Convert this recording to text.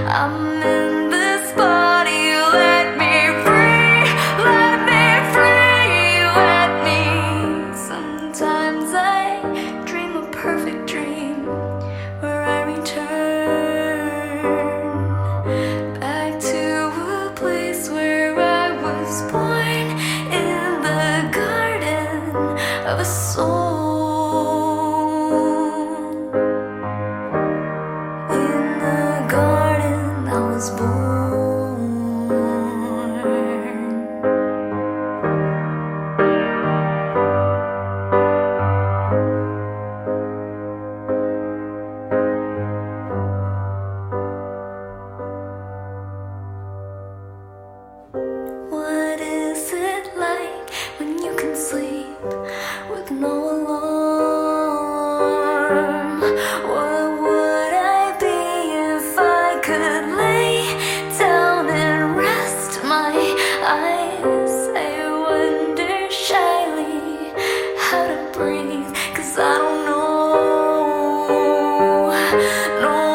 I'm in this body, let me free, let me free, let me. Sometimes I dream a perfect dream where I return back to a place where I was born, in the garden of a soul. Was born. What is it like when you can sleep with no alarm? What would I be if I could lay down and rest my eyes? I wonder shyly how to breathe, 'cause I don't know. No